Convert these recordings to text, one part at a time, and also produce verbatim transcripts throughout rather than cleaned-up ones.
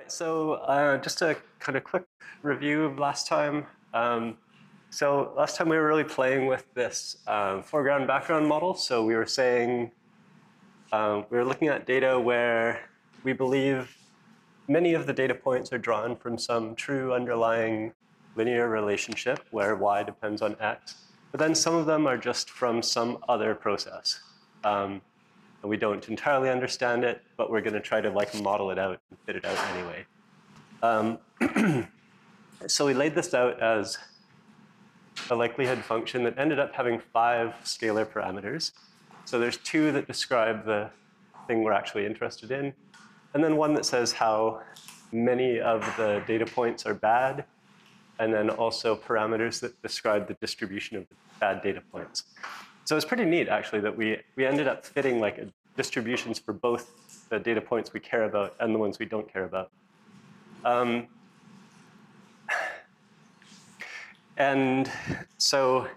So uh, just a kind of quick review of last time. Um, so last time we were really playing with this um, foreground background model. So we were saying, um, we were looking at data where we believe many of the data points are drawn from some true underlying linear relationship where y depends on x, but then some of them are just from some other process. Um, and we don't entirely understand it, but we're going to try to like model it out and fit it out anyway. Um, so we laid this out as a likelihood function that ended up having five scalar parameters. So there's two that describe the thing we're actually interested in, and then one that says how many of the data points are bad, and then also parameters that describe the distribution of the bad data points. So it's pretty neat, actually, that we, we ended up fitting like a distributions for both the data points we care about and the ones we don't care about. Um, and so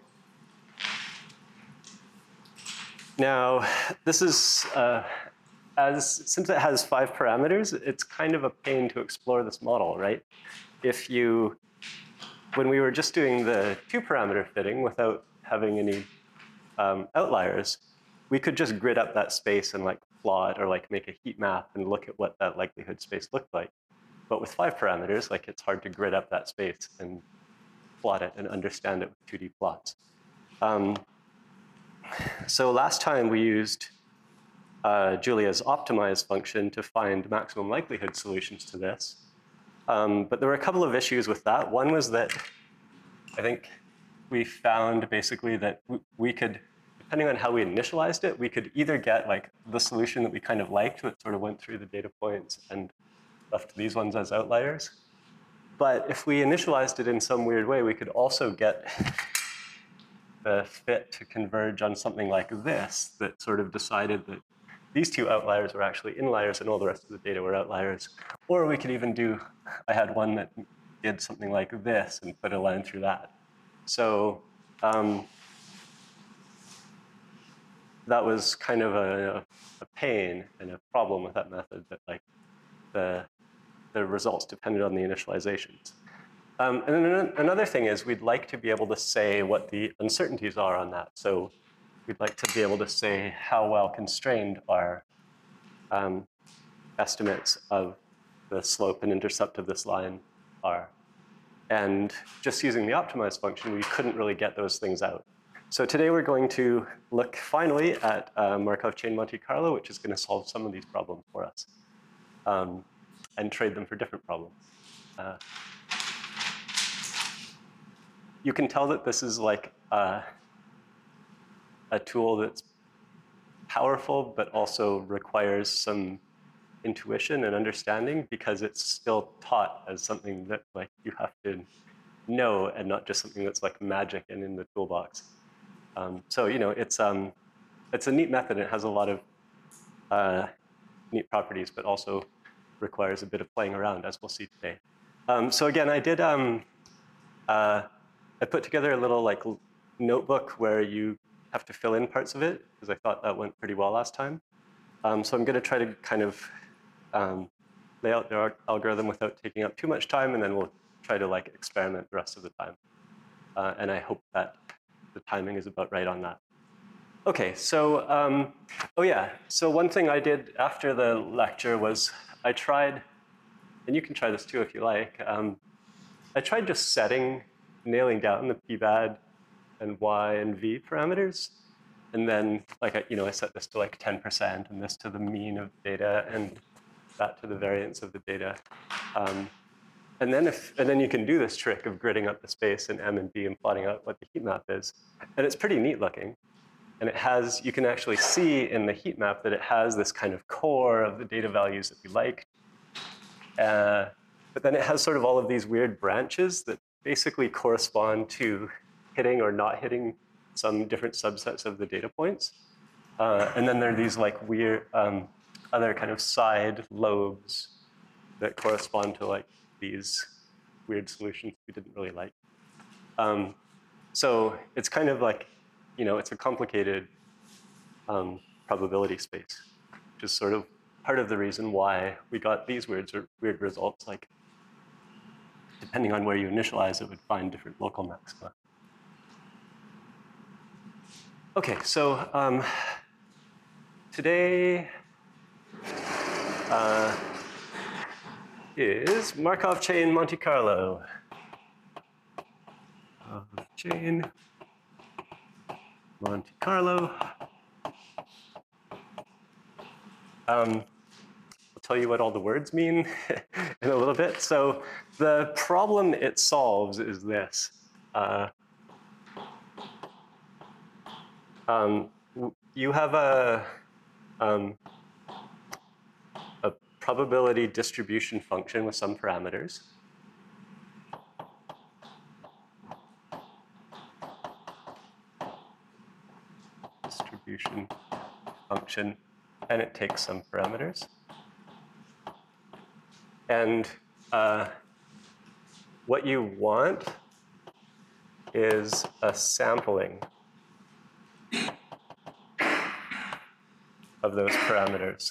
now this is, uh, as since it has five parameters, it's kind of a pain to explore this model, right? If you, when we were just doing the two parameter fitting without having any um, outliers, we could just grid up that space and like plot or like make a heat map and look at what that likelihood space looked like. But with five parameters, like it's hard to grid up that space and plot it and understand it with two D plots. Um, so last time we used uh, Julia's optimize function to find maximum likelihood solutions to this. Um, but there were a couple of issues with that. One was that I think we found basically that we could, depending on how we initialized it, we could either get like the solution that we kind of liked that sort of went through the data points and left these ones as outliers. But if we initialized it in some weird way, we could also get the fit to converge on something like this that sort of decided that these two outliers were actually inliers and all the rest of the data were outliers. Or we could even do, I had one that did something like this and put a line through that. So um, that was kind of a, a pain and a problem with that method, that like the, the results depended on the initializations. Um, and then another thing is we'd like to be able to say what the uncertainties are on that. So we'd like to be able to say how well constrained our um, estimates of the slope and intercept of this line are. And just using the optimize function, we couldn't really get those things out. So today we're going to look finally at uh, Markov chain Monte Carlo, which is going to solve some of these problems for us um, and trade them for different problems. Uh, you can tell that this is like uh, a tool that's powerful, but also requires some intuition and understanding, because it's still taught as something that like you have to know and not just something that's like magic and in the toolbox. Um, so you know, it's um, it's a neat method. It has a lot of uh, neat properties, but also requires a bit of playing around, as we'll see today. Um, so again, I did um, uh, I put together a little like notebook where you have to fill in parts of it, because I thought that went pretty well last time. Um, so I'm going to try to kind of um, lay out the algorithm without taking up too much time, and then we'll try to like experiment the rest of the time. Uh, and I hope that the timing is about right on that. Okay, so, um, oh yeah, so one thing I did after the lecture was I tried, and you can try this too if you like, um, I tried just setting, nailing down the p-bad and y and v parameters. And then, like, I, you know, I set this to like ten percent and this to the mean of data and that to the variance of the data. Um, and then if, and then you can do this trick of gridding up the space in M and B and plotting out what the heat map is. And it's pretty neat looking. And it has, you can actually see in the heat map that it has this kind of core of the data values that we like. Uh, but then it has sort of all of these weird branches that basically correspond to hitting or not hitting some different subsets of the data points. Uh, and then there are these like weird um, other kind of side lobes that correspond to like these weird solutions we didn't really like. Um, so it's kind of like, you know, it's a complicated um, probability space, which is sort of part of the reason why we got these weird, weird results, like depending on where you initialize, it would find different local maxima. Okay, so um, today uh, is Markov chain Monte Carlo. Markov chain Monte Carlo. Um, I'll tell you what all the words mean in a little bit. So the problem it solves is this. Uh, um, you have a, um, a probability distribution function with some parameters. Distribution function, and it takes some parameters. And uh, what you want is a sampling of those parameters.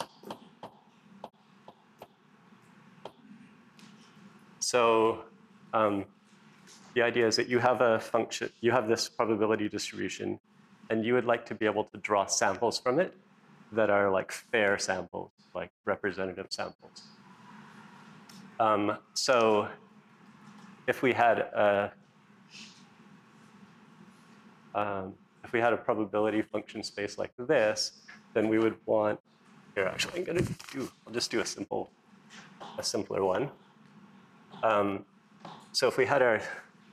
So um, the idea is that you have a function, you have this probability distribution, and you would like to be able to draw samples from it that are like fair samples, like representative samples. Um, so if we had a um, if we had a probability function space like this, then we would want, here actually I'm gonna do, I'll just do a simple, a simpler one. Um, so if we had our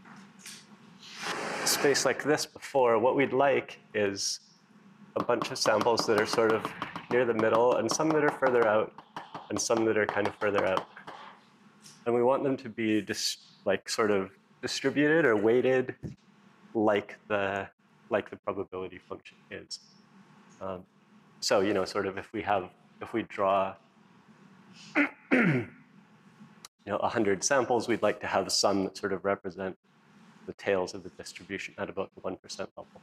space like this before, what we'd like is a bunch of samples that are sort of near the middle, and some that are further out, and some that are kind of further out. And we want them to be just like sort of distributed or weighted like the like the probability function is. Um, so you know, sort of if we have if we draw you know a hundred samples, we'd like to have some that sort of represent the tails of the distribution at about the one percent level.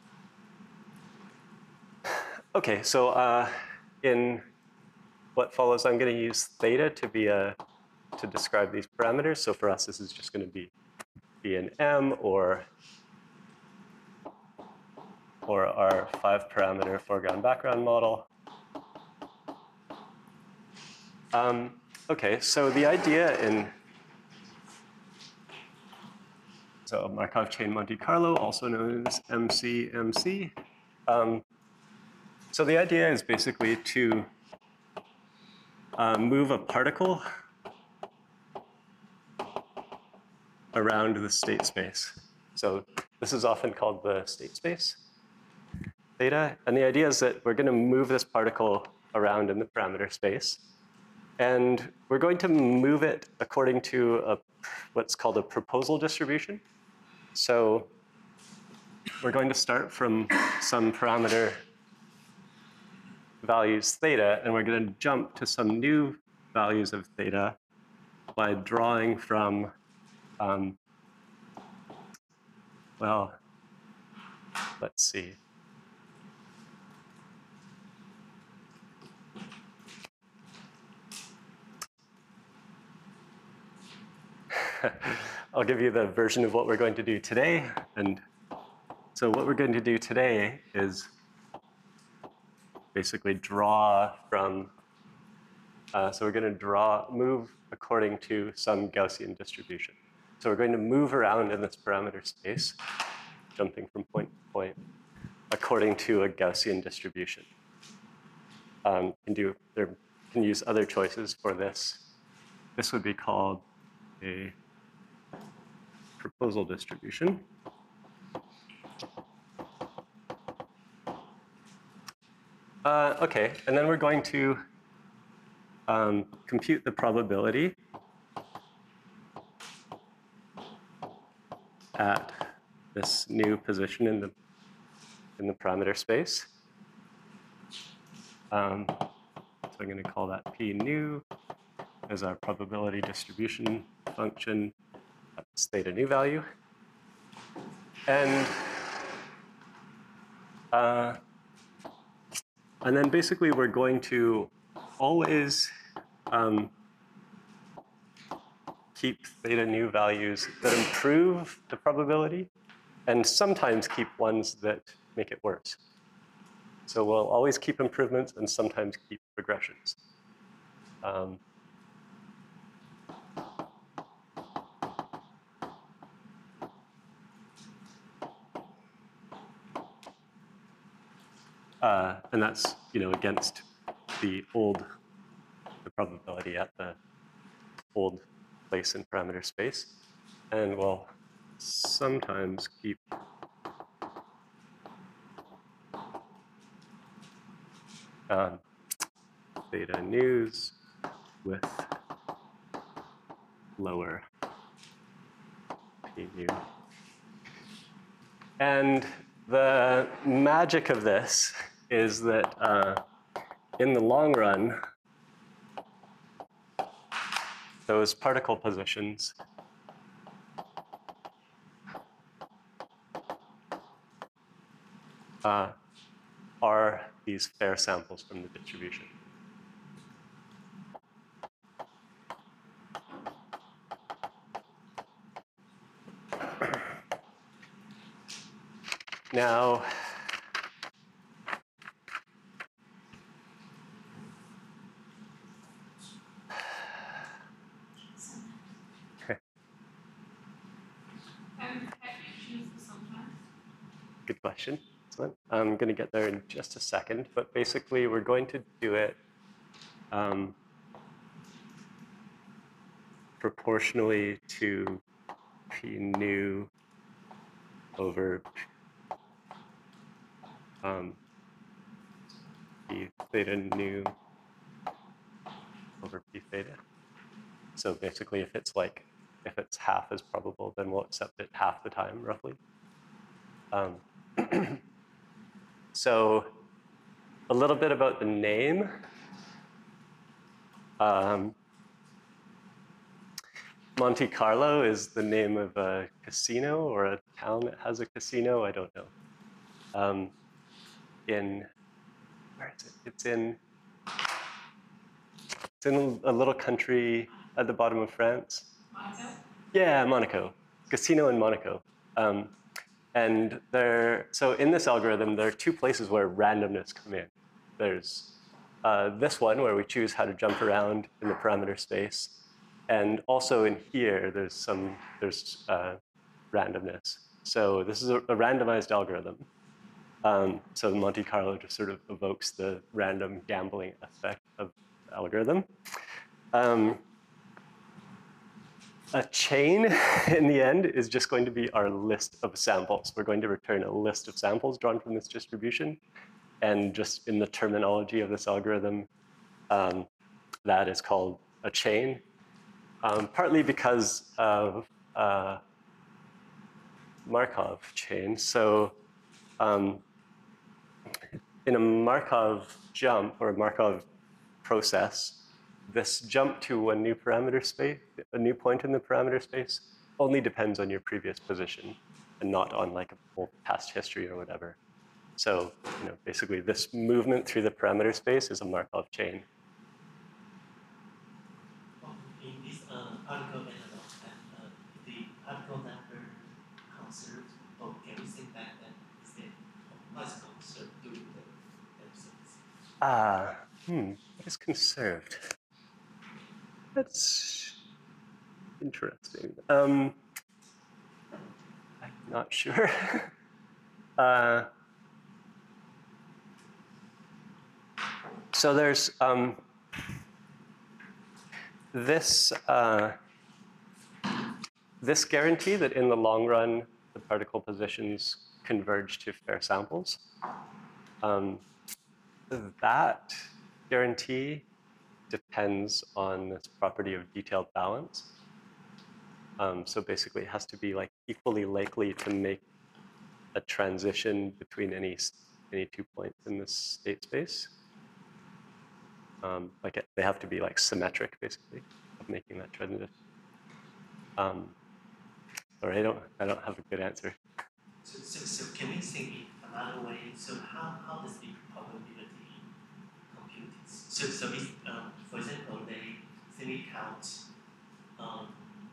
Okay, so uh, in what follows, I'm going to use theta to be a to describe these parameters. So for us, this is just going to be be an M or or our five parameter foreground background model. Um, okay, so the idea in so Markov chain Monte Carlo, also known as M C M C. Um, so the idea is basically to uh, move a particle around the state space. So this is often called the state space, theta. And the idea is that we're going to move this particle around in the parameter space. And we're going to move it according to a, what's called a proposal distribution. So we're going to start from some parameter values theta, and we're going to jump to some new values of theta by drawing from Um, well, let's see. I'll give you the version of what we're going to do today. And so what we're going to do today is basically draw from, uh, so we're going to draw, move according to some Gaussian distribution. So we're going to move around in this parameter space, jumping from point to point, according to a Gaussian distribution. Um, can do, there can use other choices for this. This would be called a proposal distribution. Uh, okay, and then we're going to um, compute the probability at this new position in the in the parameter space. Um, so I'm going to call that P new as our probability distribution function at this theta new value. And uh, and then basically we're going to always um, keep theta nu values that improve the probability, and sometimes keep ones that make it worse. So we'll always keep improvements and sometimes keep regressions. Um, uh, and that's, you know, against the old, the probability at the old place in parameter space. And we'll sometimes keep um, theta news with lower p nu. And the magic of this is that uh, in the long run, those particle positions uh, are these fair samples from the distribution. Now, good question. Excellent. I'm going to get there in just a second, but basically we're going to do it um, proportionally to p nu over um, p theta nu over p theta. So basically, if it's like, if it's half as probable, then we'll accept it half the time, roughly. Um, so a little bit about the name. Um, Monte Carlo is the name of a casino or a town that has a casino. I don't know. Um, in, where is it? It's in, it's in a little country at the bottom of France. Monaco? Yeah, Monaco. Casino in Monaco. Um, and there, so in this algorithm, there are two places where randomness come in. There's uh, this one where we choose how to jump around in the parameter space. And also in here, there's some, there's uh, randomness. So this is a, a randomized algorithm. Um, so Monte Carlo just sort of evokes the random gambling effect of the algorithm. Um, a chain, in the end, is just going to be our list of samples. We're going to return a list of samples drawn from this distribution. And just in the terminology of this algorithm, um, that is called a chain. Um, partly because of uh, Markov chain. So um, in a Markov jump or a Markov process, this jump to a new parameter space, a new point in the parameter space, only depends on your previous position and not on like a whole past history or whatever. So, you know, basically this movement through the parameter space is a Markov chain. In this uh, particle analog, uh, the particle number conserved, or can we think that that is the was conserved during the episodes? Ah, hmm, what is conserved? That's interesting. Um, I'm not sure. uh, so there's um, this uh, this guarantee that in the long run the particle positions converge to fair samples. Um, that guarantee depends on this property of detailed balance. Um, so basically, it has to be like equally likely to make a transition between any any two points in this state space. Um, like it, they have to be like symmetric, basically, of making that transition. Um, sorry, I don't I don't have a good answer. So, so, so can we think it another way? So how, how does the probability compute its so, so this, um, for example, they simply count um,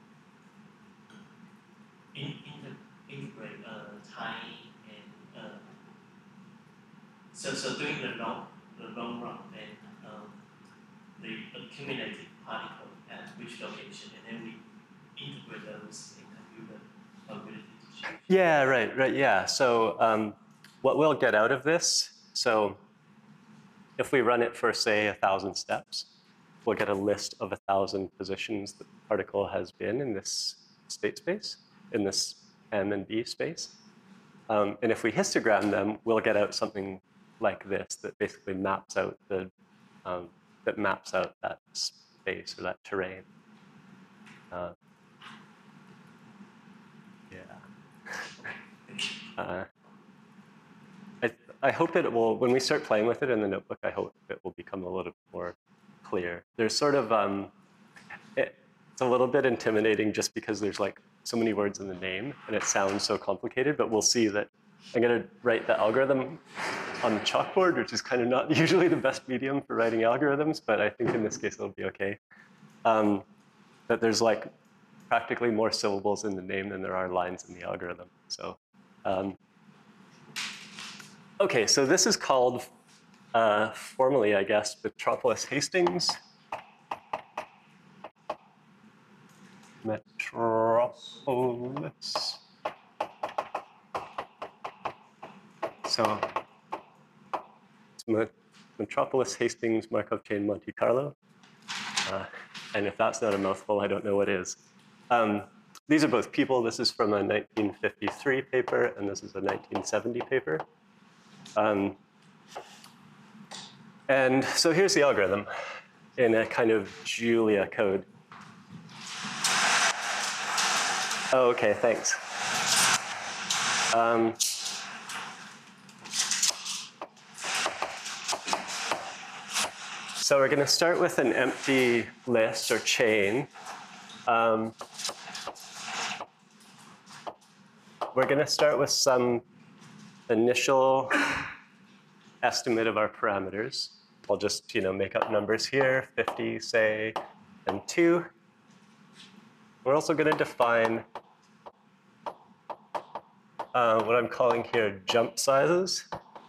in, in the integrate uh, time and uh, so so during the long the long run, then um, the accumulated particle at which location, and then we integrate those and compute the probability distribution. Yeah, right, right, yeah. So um, what we'll get out of this, so if we run it for, say, a thousand steps, we'll get a list of a thousand positions that the particle has been in this state space, in this M and B space. Um, and if we histogram them, we'll get out something like this that basically maps out the um, that maps out that space or that terrain. Uh, yeah. Uh, I, I hope it will, when we start playing with it in the notebook, I hope it will become a little more clear. There's sort of, um, it, it's a little bit intimidating just because there's like so many words in the name and it sounds so complicated, but we'll see that I'm gonna write the algorithm on the chalkboard, which is kind of not usually the best medium for writing algorithms, but I think in this case it'll be okay. Um, that there's like practically more syllables in the name than there are lines in the algorithm. So, um, okay, so this is called, uh, formally, I guess, Metropolis Hastings. Metropolis. So, it's Metropolis Hastings Markov chain Monte Carlo. Uh, and if that's not a mouthful, I don't know what is. Um, these are both people. This is from a nineteen fifty-three paper, and this is a nineteen seventy paper. Um, and so here's the algorithm in a kind of Julia code. Oh, okay, thanks. Um, so we're going to start with an empty list or chain. Um, we're going to start with some initial estimate of our parameters. I'll just, you know, make up numbers here, fifty, say, and two. We're also going to define uh, what I'm calling here jump sizes.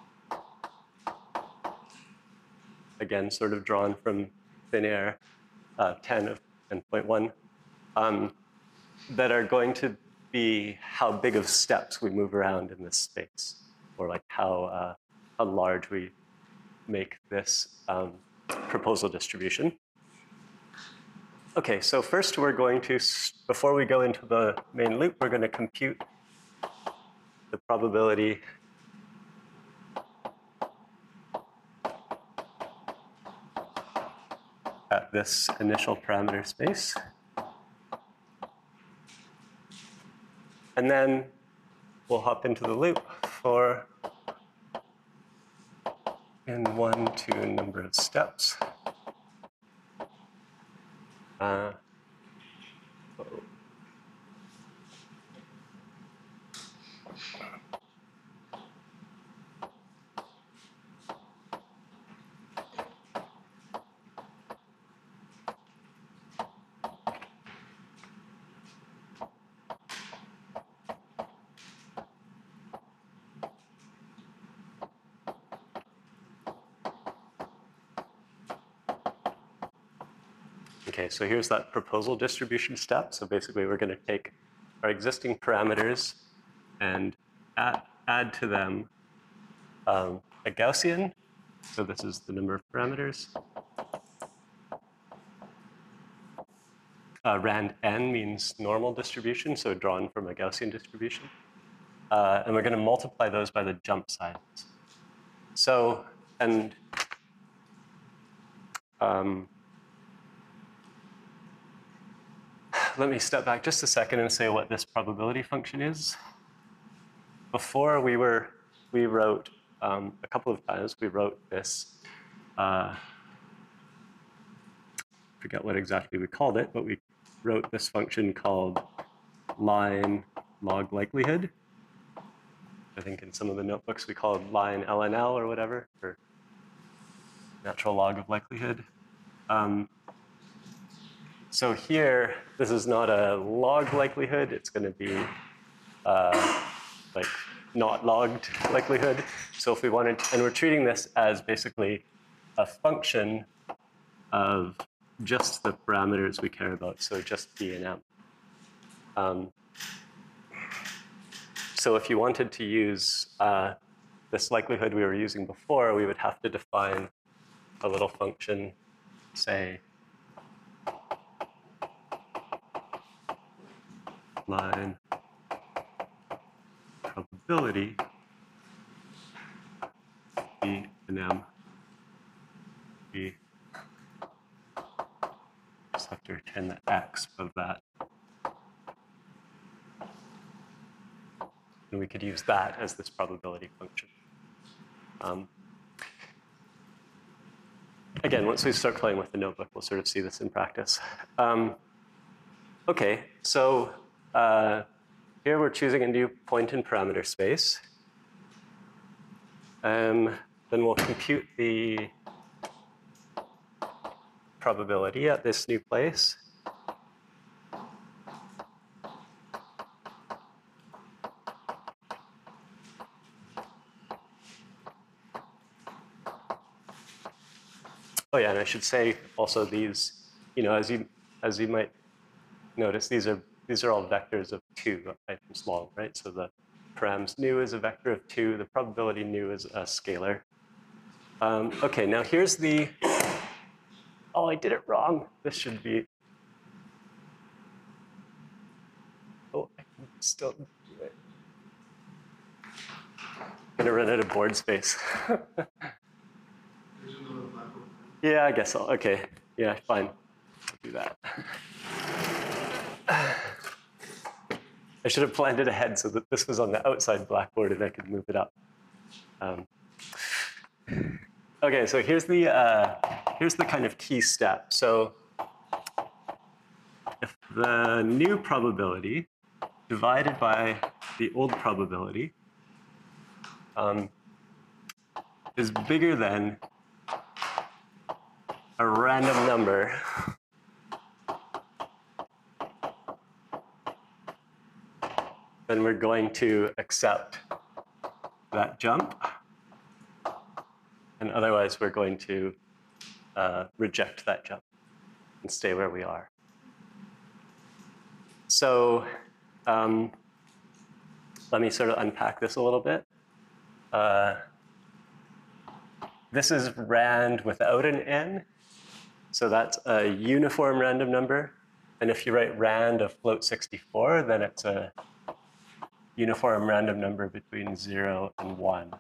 Again, sort of drawn from thin air, uh, ten and zero point one, um, that are going to be how big of steps we move around in this space, or like how, uh, how large we make this um, proposal distribution. Okay, so first we're going to, before we go into the main loop, we're going to compute the probability at this initial parameter space. And then we'll hop into the loop for in one, two number of steps. Uh, oh. Okay, so here's that proposal distribution step. So basically we're going to take our existing parameters and add, add to them um, a Gaussian. So this is the number of parameters. Uh, rand n means normal distribution, so drawn from a Gaussian distribution. Uh, and we're going to multiply those by the jump sizes. So, and um, let me step back just a second and say what this probability function is. Before we were, we wrote um, a couple of times, we wrote this, uh, forget what exactly we called it, but we wrote this function called line log likelihood. I think in some of the notebooks we call it line L N L or whatever. Or, natural log of likelihood. Um, so here, this is not a log likelihood. It's going to be uh, like not logged likelihood. So if we wanted, and we're treating this as basically a function of just the parameters we care about, so just B and M. Um, so if you wanted to use uh, this likelihood we were using before, we would have to define a little function, say, line probability B and M. We just have to return the x of that. And we could use that as this probability function. Um, again, once we start playing with the notebook, we'll sort of see this in practice. Um, okay, so uh, here we're choosing a new point in parameter space. Um, then we'll compute the probability at this new place. Oh yeah, and I should say also these, you know, as you as you might notice, these are these are all vectors of two items long, right? So the params nu is a vector of two, the probability nu is a scalar. Um, okay, now here's the, oh, I did it wrong. This should be, oh, I can still do it. I'm gonna run out of board space. Yeah, I guess so. Okay, yeah, fine. I'll do that. I should have planned it ahead so that this was on the outside blackboard and I could move it up. Um, okay, so here's the uh, here's the kind of key step. So if the new probability divided by the old probability um, is bigger than a random number, then we're going to accept that jump. And otherwise, we're going to uh, reject that jump and stay where we are. So um, let me sort of unpack this a little bit. Uh, this is rand without an n. So that's a uniform random number. And if you write rand of float sixty-four, then it's a uniform random number between zero and one.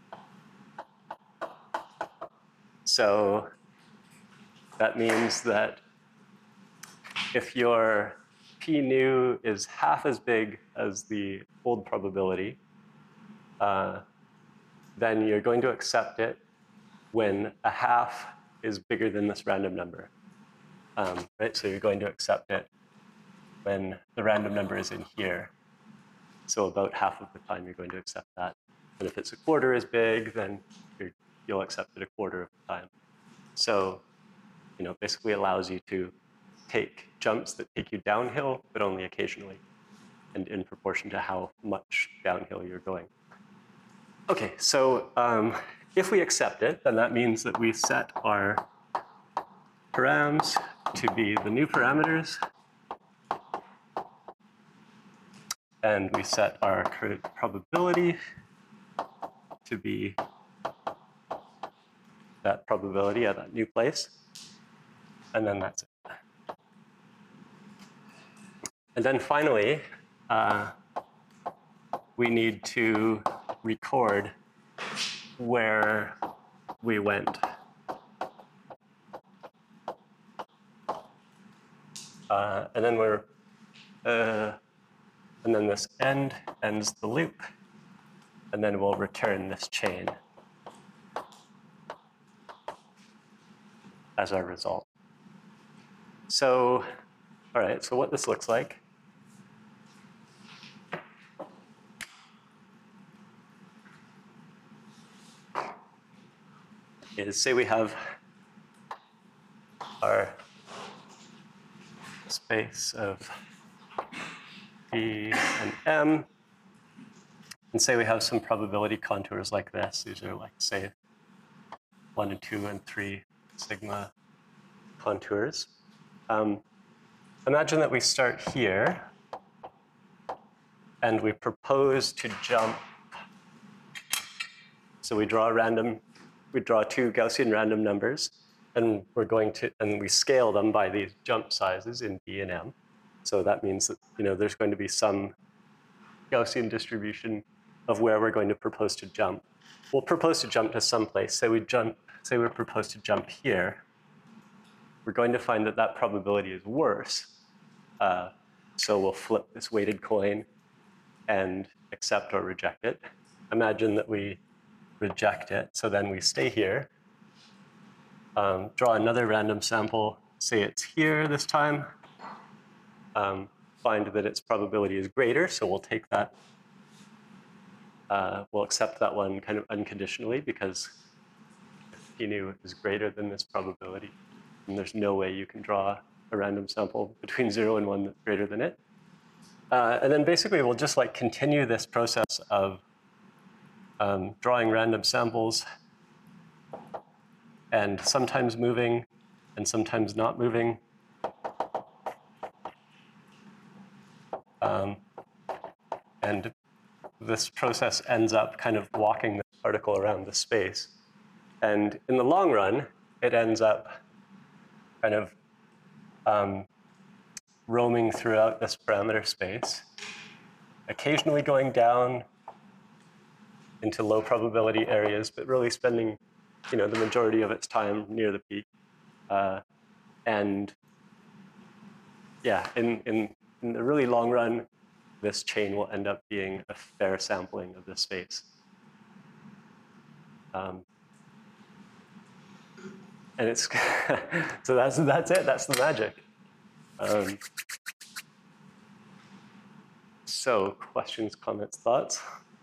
So that means that if your p nu is half as big as the old probability, uh, then you're going to accept it when a half is bigger than this random number. Um, right? So you're going to accept it when the random number is in here. So about half of the time you're going to accept that. And if it's a quarter as big, then you're, you'll accept it a quarter of the time. So, you know, basically allows you to take jumps that take you downhill, but only occasionally, and in proportion to how much downhill you're going. Okay, so um, if we accept it, then that means that we set our params to be the new parameters, and we set our current probability to be that probability at that new place, and then that's it. And then finally, uh, we need to record where we went. Uh, and then we're, uh, and then this end ends the loop, and then we'll return this chain as our result. So, all right, so what this looks like is, say we have our space of P and M, and say we have some probability contours like this. These are like, say, one and two and three sigma contours. Um, imagine that we start here, and we propose to jump. So we draw a random, we draw two Gaussian random numbers, and we're going to, and we scale them by these jump sizes in B and M. So that means that, you know, there's going to be some Gaussian distribution of where we're going to propose to jump. We'll propose to jump to some place. Say we jump, say we propose to jump here. We're going to find that that probability is worse. Uh, so we'll flip this weighted coin and accept or reject it. Imagine that we reject it. So then we stay here, um, draw another random sample, say it's here this time, um, find that its probability is greater, so we'll take that, uh, we'll accept that one kind of unconditionally, because if p nu is greater than this probability, then there's no way you can draw a random sample between zero and one that's greater than it. Uh, and then basically we'll just like continue this process of um, drawing random samples and sometimes moving and sometimes not moving. Um, and this process ends up kind of walking the particle around the space. And in the long run, it ends up kind of um, roaming throughout this parameter space, occasionally going down into low probability areas, but really spending, you know, the majority of its time near the peak. Uh, and yeah, in, in, in the really long run, this chain will end up being a fair sampling of the space. Um, and it's, so that's, that's it, that's the magic. Um, so questions, comments, thoughts?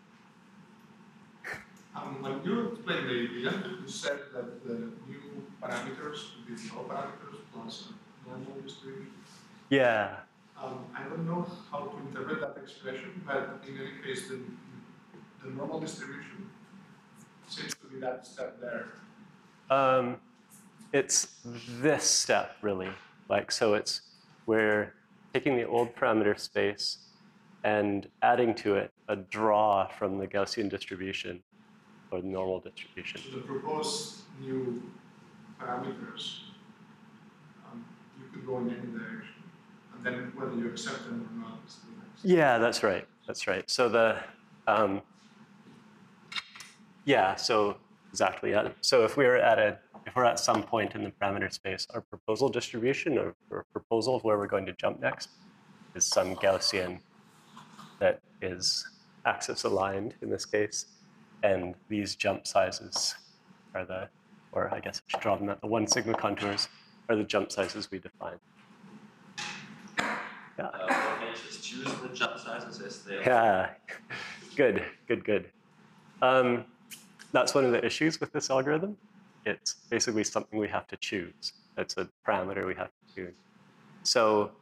Um, when you explained the event, you said that the new parameters would be no parameters plus a normal distribution. Yeah. Um, I don't know how to interpret that expression, but in any case, the, the normal distribution seems to be that step there. Um, it's this step, really. Like, so it's, we're taking the old parameter space and adding to it a draw from the Gaussian distribution or the normal distribution. So the proposed new parameters, um, you could go in any direction. And then whether you accept them or not is the next. Yeah, that's right. That's right. So the, um, yeah, so exactly. Yeah. So if we're at a, if we're at some point in the parameter space, our proposal distribution or, or proposal of where we're going to jump next is some Gaussian that is axis aligned in this case. And these jump sizes are the, or I guess I should draw them at the one sigma contours, are the jump sizes we define. Yeah. Uh, can you just choose the jump sizes as they are? Yeah, good, good, good. Um, that's one of the issues with this algorithm. It's basically something we have to choose. It's a parameter we have to choose. So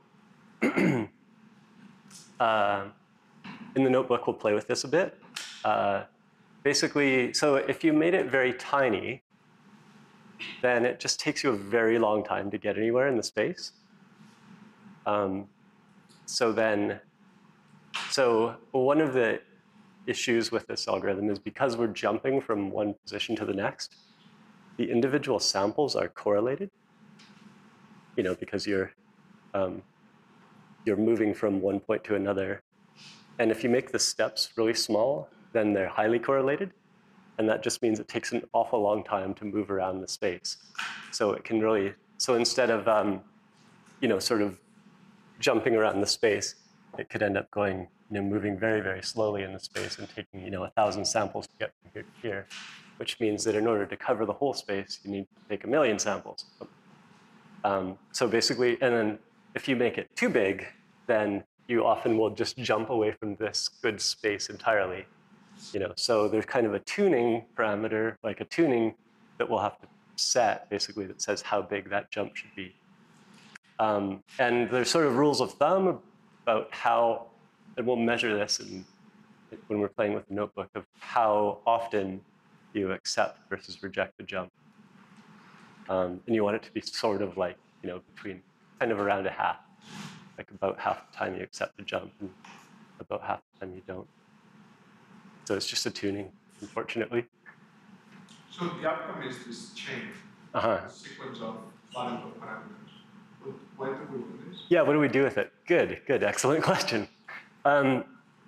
uh, in the notebook, we'll play with this a bit. Uh, basically, so if you made it very tiny, then it just takes you a very long time to get anywhere in the space. Um, so then, so one of the issues with this algorithm is because we're jumping from one position to the next, the individual samples are correlated, you know, because you're, um, you're moving from one point to another. And if you make the steps really small, then they're highly correlated. And that just means it takes an awful long time to move around the space. So it can really, so instead of, um, you know, sort of jumping around the space, it could end up going, you know, moving very, very slowly in the space and taking, you know, a thousand samples to get from here to here, which means that in order to cover the whole space, you need to take a million samples. Um, so basically, and then if you make it too big, then you often will just jump away from this good space entirely. You know, so there's kind of a tuning parameter, like a tuning that we'll have to set, basically, that says how big that jump should be. Um, and there's sort of rules of thumb about how, and we'll measure this in, when we're playing with the notebook, of how often you accept versus reject the jump. Um, and you want it to be sort of like, you know, between kind of around a half, like about half the time you accept the jump and about half the time you don't. So it's just a tuning, unfortunately. So the outcome is this chain, uh-huh. a sequence of variable parameters. But why do we do this? Yeah, what do we do with it? Good, good, excellent question. Um,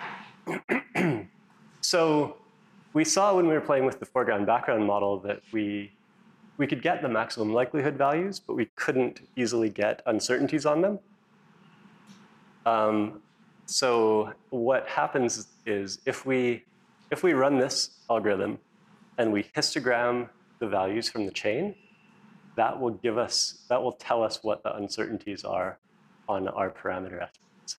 so we saw when we were playing with the foreground-background model that we we could get the maximum likelihood values, but we couldn't easily get uncertainties on them. Um, so what happens is if we if we run this algorithm and we histogram the values from the chain, that will give us that will tell us what the uncertainties are on our parameter estimates.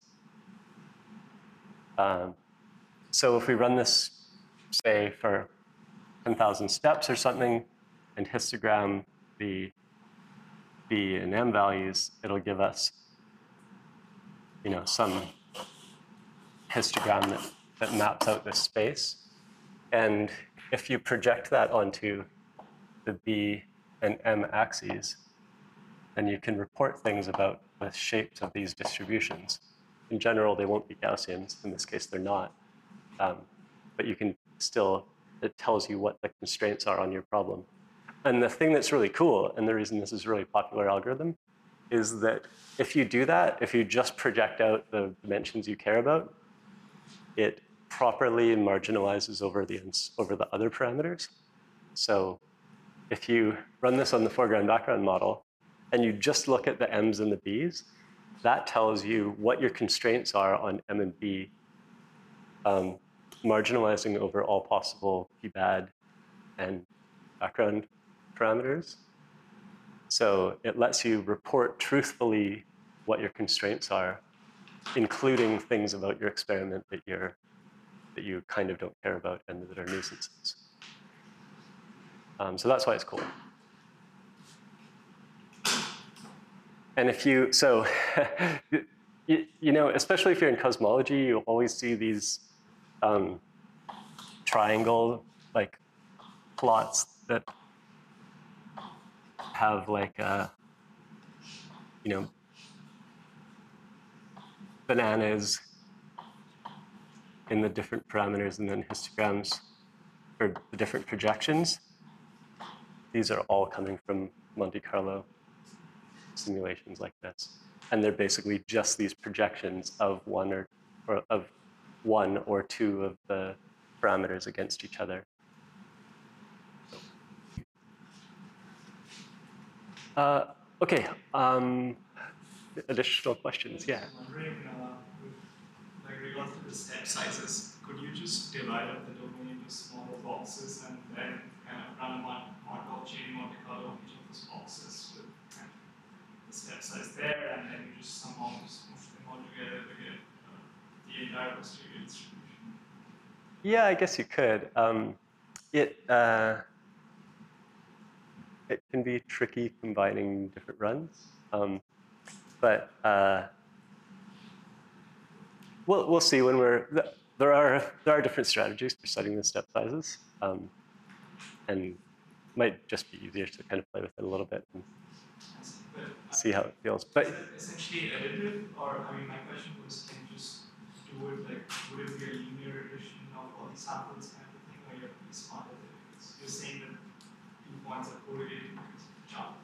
Um, so if we run this, say, for ten thousand steps or something, and histogram the B and M values, it'll give us, you know, some histogram that, that maps out this space. And if you project that onto the B and M axes, then you can report things about the shapes of these distributions. In general, they won't be Gaussians. In this case, they're not. Um, but you can still, it tells you what the constraints are on your problem. And the thing that's really cool, and the reason this is a really popular algorithm, is that if you do that, if you just project out the dimensions you care about, it properly marginalizes over the, over the other parameters. So if you run this on the foreground-background model, and you just look at the M's and the B's, that tells you what your constraints are on M and B, um, marginalizing over all possible P-bad and background parameters. So it lets you report truthfully what your constraints are, including things about your experiment that you're that you kind of don't care about and that are nuisances. Um, so that's why it's cool. And if you, so, you, you know, especially if you're in cosmology, you always see these um, triangle, like, plots that have, like, uh, you know, bananas in the different parameters and then histograms for the different projections. These are all coming from Monte Carlo simulations like this. And they're basically just these projections of one or, or of one or two of the parameters against each other. Uh, okay, um, additional questions, yeah. I'm wondering, uh, with, like regards to the step sizes, could you just divide up the domain into smaller boxes and then kind of run a Markov chain Monte Carlo on each of those boxes with kind of the step size there, and then you just somehow just mush them all together to get uh, the entire posterior distribution? Yeah, I guess you could. Um, it uh, it can be tricky combining different runs, um, but uh, we'll we'll see when we're there are there are different strategies for setting the step sizes, um, and it might just be easier to kind of play with it a little bit and But, see how it feels. But is it essentially additive, or I mean, my question was, can you just do it like, would it be a linear addition of all these samples kind of thing, or you have to be smart at it? Because you're saying that two points are correlated because of the chart.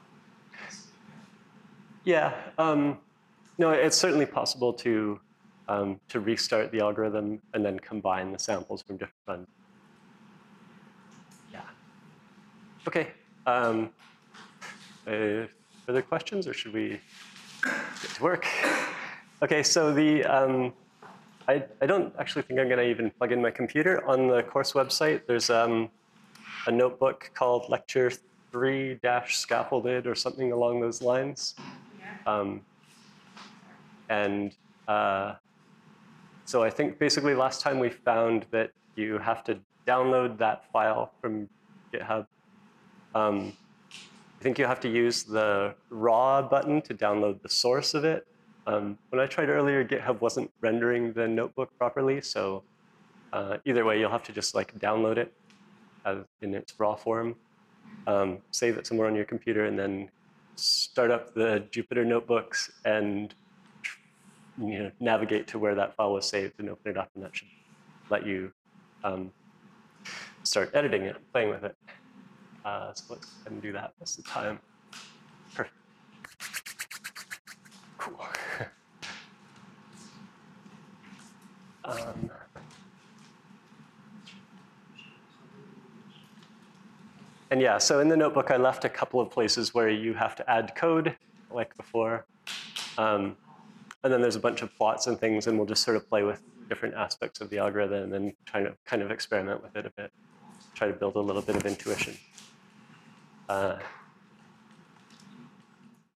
yeah, um, no, it's certainly possible to um, to restart the algorithm and then combine the samples from different runs. Yeah. Okay. Um, uh, further questions, or should we get to work? Okay, so the um, I, I don't actually think I'm going to even plug in my computer. On the course website, there's um, a notebook called Lecture three dash Scaffolded or something along those lines. Um, and uh, so I think basically last time we found that you have to download that file from GitHub. Um, I think you have to use the raw button to download the source of it. Um, when I tried earlier, GitHub wasn't rendering the notebook properly, so uh, either way, you'll have to just like download it as in its raw form, um, save it somewhere on your computer, and then start up the Jupyter notebooks and you know, navigate to where that file was saved and open it up, and that should let you um, start editing it, playing with it. Uh, so let's go ahead and do that. What's the time? Perfect. Cool. um, and yeah, so in the notebook, I left a couple of places where you have to add code, like before. Um, and then there's a bunch of plots and things, and we'll just sort of play with different aspects of the algorithm and try to kind of experiment with it a bit, try to build a little bit of intuition. Uh,